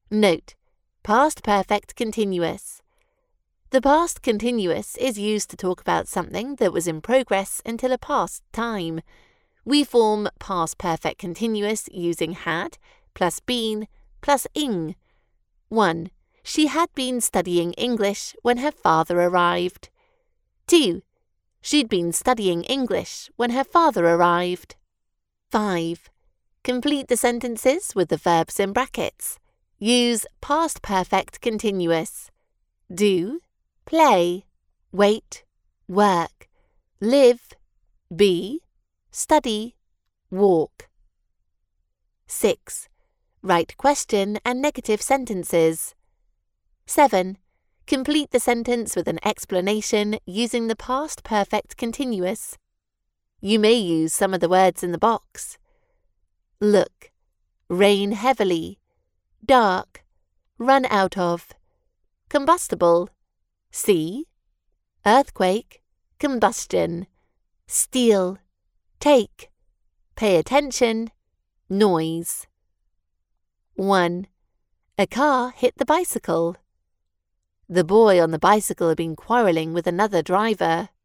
Note: past perfect continuous. The past continuous is used to talk about something that was in progress until a past time. We form past perfect continuous using had plus been plus ing. 1. She had been studying English when her father arrived. 2. She'd been studying English when her father arrived. 5. Complete the sentences with the verbs in brackets. Use past perfect continuous. Do, play, wait, work, live, be, study, walk. 6. Write question and negative sentences. 7. Complete the sentence with an explanation using the past perfect continuous. You may use some of the words in the box. Look, rain heavily, dark, run out of, combustible, see, earthquake, combustion, steal, take, pay attention, noise. 1. A car hit the bicycle. The boy on the bicycle had been quarrelling with another driver.